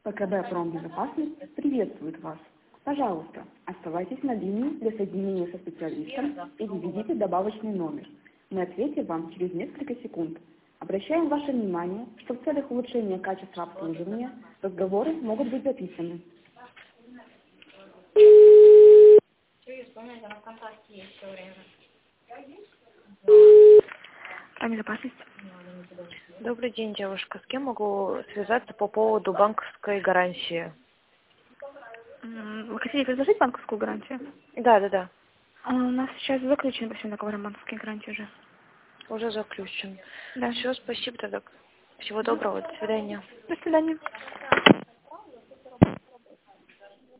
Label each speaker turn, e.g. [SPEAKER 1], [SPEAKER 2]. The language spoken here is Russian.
[SPEAKER 1] ВКБ «Промбезопасность» приветствует вас. Пожалуйста, оставайтесь на линии для соединения со специалистом или введите добавочный номер. Мы ответим вам через несколько секунд. Обращаем ваше внимание, что в целях улучшения качества обслуживания разговоры могут быть записаны. Безопасность.
[SPEAKER 2] Добрый день, девушка. С кем могу связаться по поводу банковской гарантии?
[SPEAKER 1] Вы хотели предложить банковскую гарантию?
[SPEAKER 2] Да.
[SPEAKER 1] У нас сейчас заключен по всем договорам банковские гарантии уже.
[SPEAKER 2] Уже заключен.
[SPEAKER 1] Да.
[SPEAKER 2] Все, спасибо тогда. Всего доброго. До свидания.
[SPEAKER 1] До свидания.